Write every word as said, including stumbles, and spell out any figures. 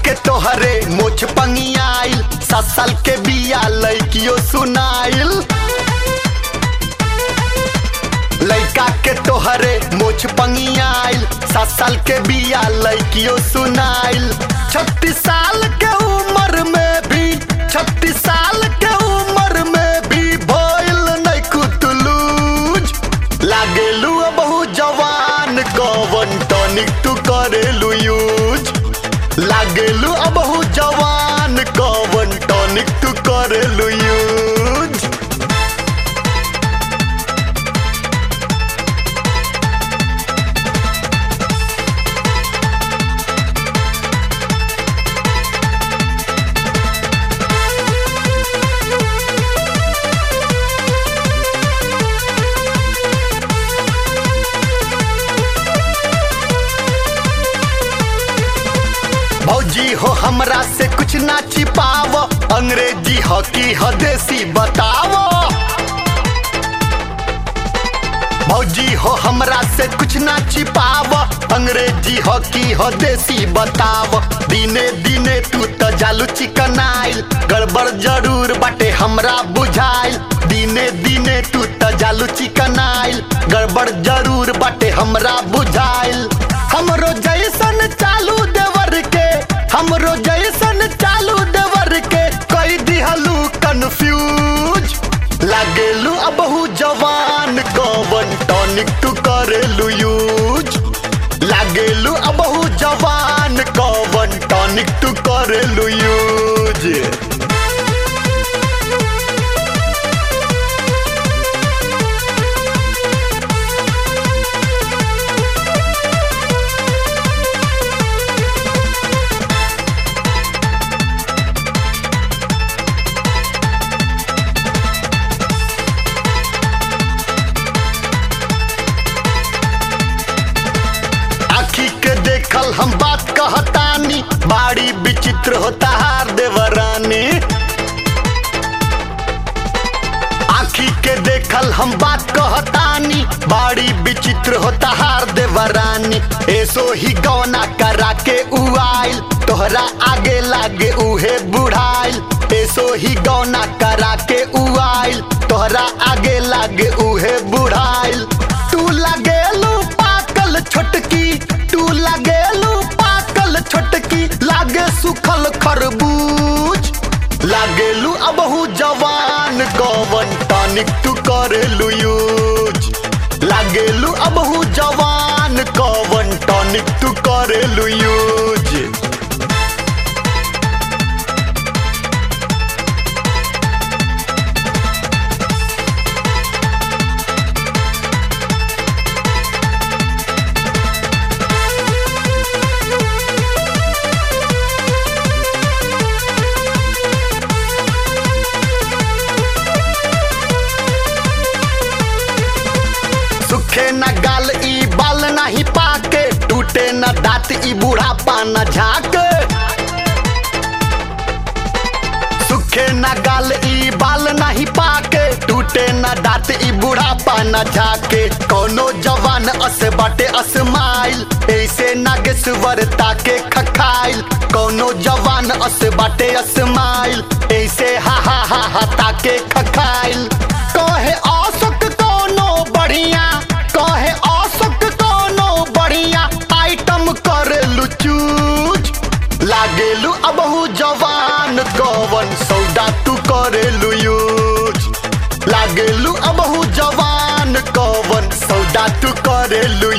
के तोहरे मोछ पंगियाइल, सात साल के बिया लइकियो सुनाइल। लइका के तोहरे मोछ पंगियाइल, सात साल के बिया लइकियो सुनाइल। छत्तीस साल के उम्र में भी, छत्तीस साल के उम्र में भी भइल नहीं कुतलूज। लागेलू बहु जवान, कवन टॉनिक तू करेलू यूज। लागेलू बहु जवान, कवन टॉनिक तू करेलू यूज। भौजी हो हमरा से कुछ ना छिपाव, अंग्रेजी हो की हो देसी बताओ। भौजी हो हमरा से कुछ ना छिपाव, अंग्रेजी हो की हो देसी बताव। दिने दिने तू तो जालू चिकनाइल, गड़बड़ जरूर बाटे हमरा बुझाइल। दिने दिने तू तो जालू चिकनाइल, गड़बड़ जरूर बाटे हमरा बुझाइल। हमरो जैसन चालू देवर के, हमरो जैसन चालू देवर के कई दिहलू कन्फ्यूज। लागेलू बहु जवान, कवन टॉनिक तू करेलू यूज। लागेलू बहु जवान, कवन टॉनिक तू करेलू यूज। देखल हम बात कहतानी, बाड़ी विचित्र होता हार देवरानी। आखी के देखल हम बात कहतानी, बाड़ी विचित्र होता हार देवरानी। ऐसो ही गौना करा के उआइल, तोहरा आगे लागे उहे बुढ़ाइल। ऐसो ही गौना करा के उआइल, तोहरा आगे लागे उहे बुढ़ाइल। तू लागेलू पाकल छोटकी, तू लागेलू पाकल छोटकी, लागे सुखल खरबूज। लागेलू बहु जवान, कवन टॉनिक तू करेलू यूज। लागेलू बहु जवान, कवन टॉनिक तू करेलू यूज। सुखे न गाल ई बाल नहीं पाके, टूटे न दांत ई बूढ़ापा न झाके। सुखे न गाल ई बाल नहीं पाके, टूटे न दांत ई बूढ़ापा न झाके। कोनो जवान अस बाटे असमाइल, ऐसे नागेश्वर ताके खखाइल। कोनो जवान अस बाटे असमाइल, ऐसे हा हा हा हा ताके खखाइल। कहे औसत कोनो बढ़िया, कहे औसत कोनो बढ़िया, आइटम करेलू चूज। लागेलू बहु जवान, कवन सौदा तू करेलू यूज। लागेलू बहु जवान, कवन सौदा तू करेलू